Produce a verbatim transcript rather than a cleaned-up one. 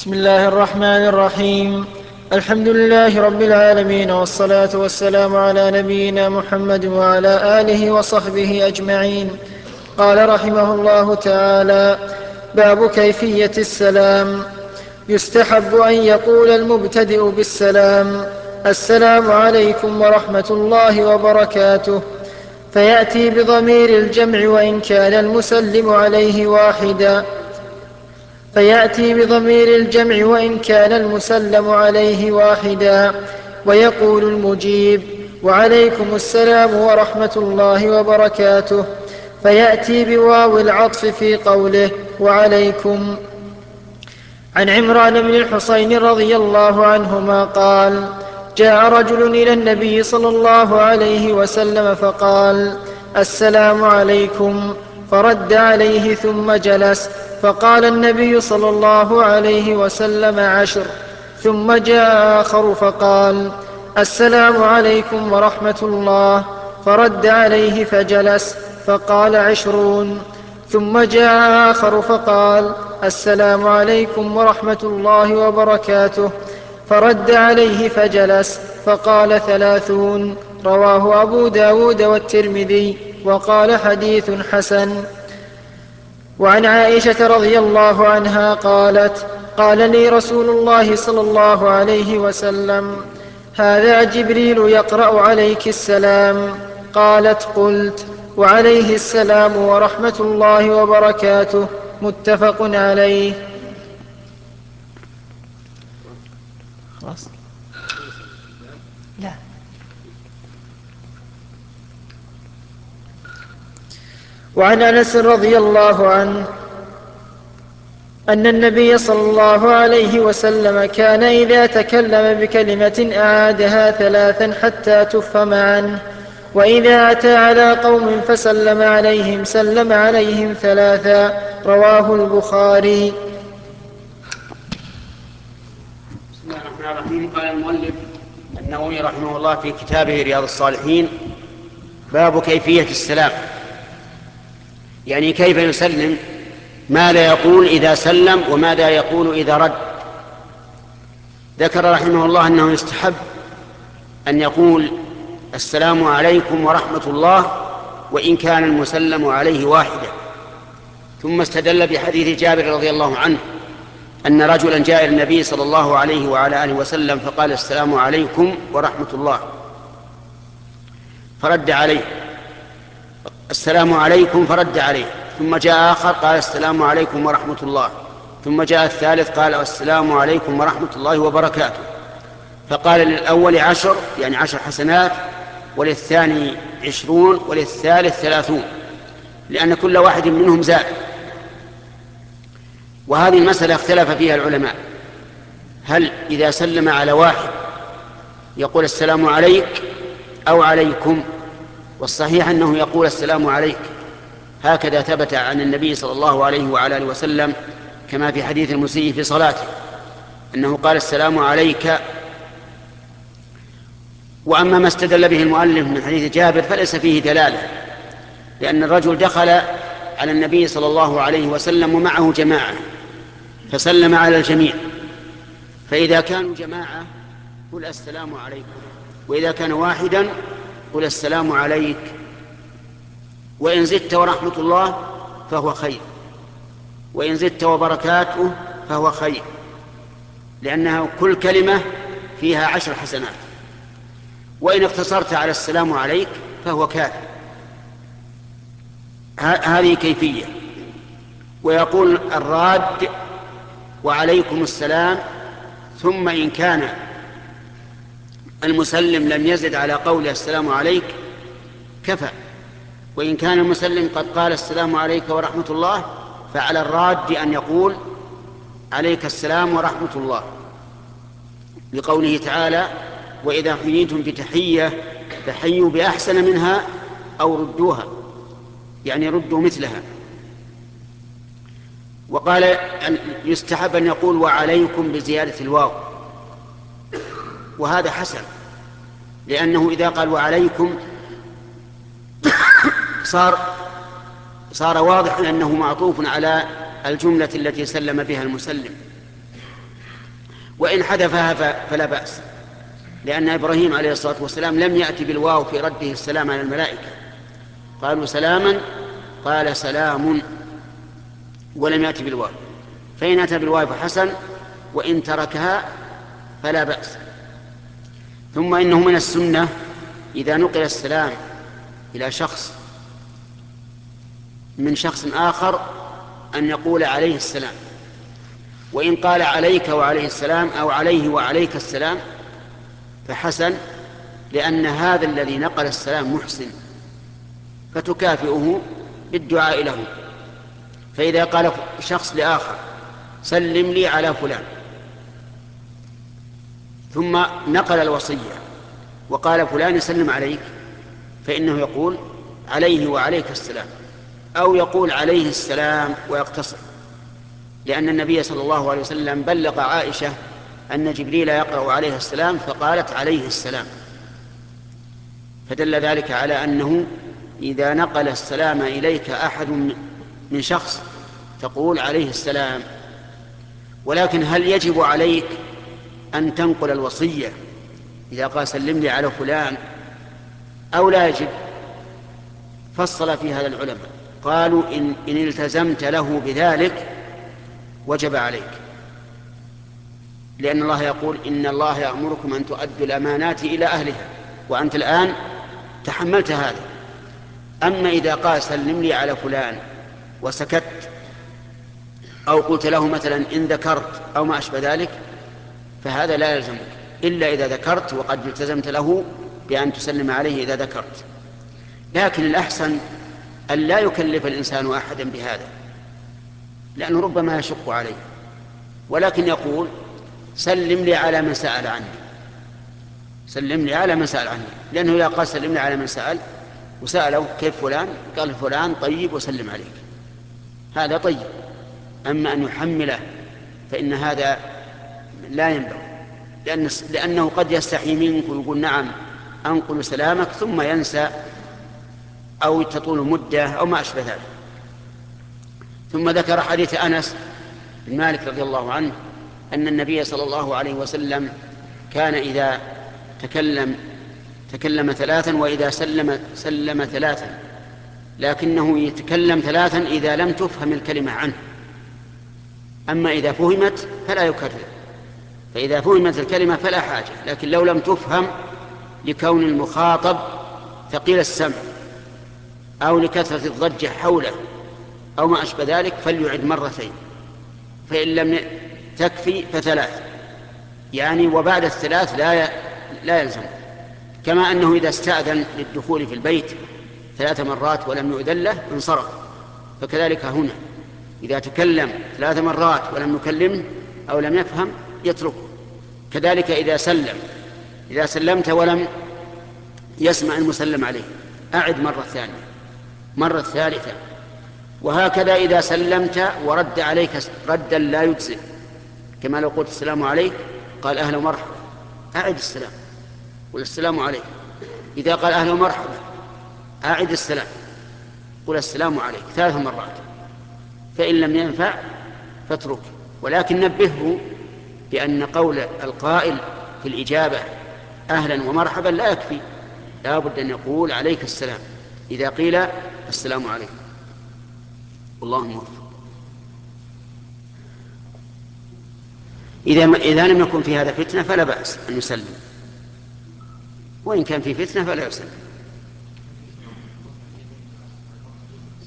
بسم الله الرحمن الرحيم. الحمد لله رب العالمين، والصلاة والسلام على نبينا محمد وعلى آله وصحبه أجمعين. قال رحمه الله تعالى: باب كيفية السلام. يستحب أن يقول المبتدئ بالسلام: السلام عليكم ورحمة الله وبركاته، فيأتي بضمير الجمع وإن كان المسلم عليه واحدا فيأتي بضمير الجمع وإن كان المسلم عليه واحدا ويقول المجيب: وعليكم السلام ورحمة الله وبركاته، فيأتي بواو العطف في قوله وعليكم. عن عمران بن الحصين رضي الله عنهما قال: جاء رجل إلى النبي صلى الله عليه وسلم فقال: السلام عليكم، فرد عليه ثم جلس، فقال النبي صلى الله عليه وسلم: عشر. ثم جاء آخر فقال: السلام عليكم ورحمة الله، فرد عليه فجلس، فقال: عشرون. ثم جاء آخر فقال: السلام عليكم ورحمة الله وبركاته، فرد عليه فجلس، فقال: ثلاثون. رواه أبو داود والترمذي، وقال: حديث حسن. وعن عائشة رضي الله عنها قالت: قال لي رسول الله صلى الله عليه وسلم: هذا جبريل يقرأ عليك السلام. قالت: قلت: وعليه السلام ورحمة الله وبركاته. متفق عليه. خلاص؟ لا. وعن أنس رضي الله عنه أن النبي صلى الله عليه وسلم كان إذا تكلم بكلمة أعادها ثلاثا حتى تفهم عنه، وإذا أتى على قوم فسلم عليهم سلم عليهم ثلاثا. رواه البخاري. بسم الله الرحمن الرحيم. قال المؤلف النووي رحمه الله في كتابه رياض الصالحين: باب كيفية السلام، يعني كيف يسلم، ماذا يقول إذا سلم وماذا يقول إذا رد. ذكر رحمه الله أنه يستحب أن يقول: السلام عليكم ورحمة الله، وإن كان المسلم عليه واحدة. ثم استدل بحديث جابر رضي الله عنه أن رجلا جاء إلى النبي صلى الله عليه وعلى آله وسلم فقال: السلام عليكم ورحمة الله، فرد عليه: السلام عليكم، فرد عليه. ثم جاء آخر قال: السلام عليكم ورحمة الله. ثم جاء الثالث قال: السلام عليكم ورحمة الله وبركاته. فقال للأول: عشر، يعني عشر حسنات، وللثاني عشرون، وللثالث ثلاثون، لأن كل واحد منهم زاد. وهذه المسألة اختلف فيها العلماء: هل إذا سلم على واحد يقول السلام عليك أو عليكم؟ والصحيح أنه يقول السلام عليك، هكذا ثبت عن النبي صلى الله عليه وعلى آله وسلم، كما في حديث المسيء في صلاته أنه قال: السلام عليك. وأما ما استدل به المؤلف من حديث جابر فليس فيه دلالة، لأن الرجل دخل على النبي صلى الله عليه وسلم ومعه جماعة فسلم على الجميع، فإذا كانوا جماعة قل السلام عليكم، وإذا كان واحدا قل السلام عليك، وإن زدت ورحمة الله فهو خير، وإن زدت وبركاته فهو خير، لأنها كل كلمة فيها عشر حسنات. وإن اقتصرت على السلام عليك فهو كافي. هذه كيفية. ويقول الراد: وعليكم السلام، ثم إن كان المسلم لم يزد على قول السلام عليك كفى، وإن كان المسلم قد قال السلام عليك ورحمة الله فعلى الراد أن يقول: عليك السلام ورحمة الله، لقوله تعالى: وإذا حييتم بتحية فحيوا بأحسن منها أو ردوها، يعني ردوا مثلها. وقال يستحب أن يقول: وعليكم، بزيادة الواو، وهذا حسن، لأنه إذا قال وعليكم صار صار واضحا أنه معطوف على الجملة التي سلم بها المسلم. وإن حذفها فلا بأس، لأن إبراهيم عليه الصلاة والسلام لم يأتي بالواو في رده السلام على الملائكة، قالوا سلاما قال سلام ولم يأتي بالواو، فإن أتى بالواو فحسن، وإن تركها فلا بأس. ثم إنه من السنة إذا نقل السلام إلى شخص من شخص آخر أن يقول عليه السلام، وإن قال عليك وعليه السلام أو عليه وعليك السلام فحسن، لأن هذا الذي نقل السلام محسن فتكافئه بالدعاء له. فإذا قال شخص لآخر سلم لي على فلان ثم نقل الوصية وقال فلان يسلم عليك، فإنه يقول عليه وعليك السلام، أو يقول عليه السلام ويقتصر، لأن النبي صلى الله عليه وسلم بلغ عائشة أن جبريل يقرأ عليه السلام فقالت عليه السلام، فدل ذلك على أنه إذا نقل السلام إليك أحد من شخص تقول عليه السلام. ولكن هل يجب عليك أن تنقل الوصية إذا قال سلم لي على فلان أو لا يجب؟ فصل في هذا العلماء، قالوا إن, إن التزمت له بذلك وجب عليك، لأن الله يقول إن الله يأمركم أن تؤدوا الأمانات إلى أهلها، وأنت الآن تحملت هذا. أما إذا قال سلم لي على فلان وسكت، أو قلت له مثلا إن ذكرت أو ما أشبه ذلك، فهذا لا يلزمك إلا إذا ذكرت، وقد التزمت له بأن تسلم عليه إذا ذكرت. لكن الأحسن أن لا يكلف الإنسان أحدا بهذا، لأنه ربما يشق عليه، ولكن يقول سلم لي على من سأل عني، سلم لي على من سأل عني، لأنه إذا قال سلم لي على من سأل وسأله كيف فلان قال فلان طيب وسلم عليك، هذا طيب. أما أن يحمله فإن هذا لا ينبغي، لأن لأنه قد يستحي منك ويقول نعم أنقل سلامك ثم ينسى أو تطول مدة أو ما أشبه ذلك. ثم ذكر حديث أنس بن مالك رضي الله عنه أن النبي صلى الله عليه وسلم كان إذا تكلم تكلم ثلاثا وإذا سلم سلم ثلاثا، لكنه يتكلم ثلاثا إذا لم تفهم الكلمة عنه، أما إذا فهمت فلا يكرر، فإذا فهمت الكلمة فلا حاجة، لكن لو لم تفهم لكون المخاطب ثقيل السمع أو لكثرة الضجة حوله أو ما أشبه ذلك فليعد مرتين، فإن لم تكفي فثلاث، يعني وبعد الثلاث لا لا يلزم. كما أنه إذا استأذن للدخول في البيت ثلاث مرات ولم يؤذن له انصرف، فكذلك هنا إذا تكلم ثلاث مرات ولم نكلمه أو لم يفهم يتركه. كذلك إذا سلم إذا سلمت ولم يسمع المسلم عليه أعد مرة ثانية مرة ثالثة، وهكذا إذا سلمت ورد عليك ردا لا يجزئ، كما لو قلت السلام عليك قال أهلا ومرحبا أعد السلام قل السلام عليك، إذا قال أهلا ومرحبا أعد السلام قل السلام عليك ثلاث مرات، فإن لم ينفع فاترك. ولكن نبهه بأن قول القائل في الإجابة أهلا ومرحبا لا يكفي، لا بد أن يقول عليك السلام إذا قيل السلام عليكم. والله موفق. إذا, إذا لم يكن في هذا فتنة فلا بأس أن يسلم، وإن كان في فتنة فلا يسلم.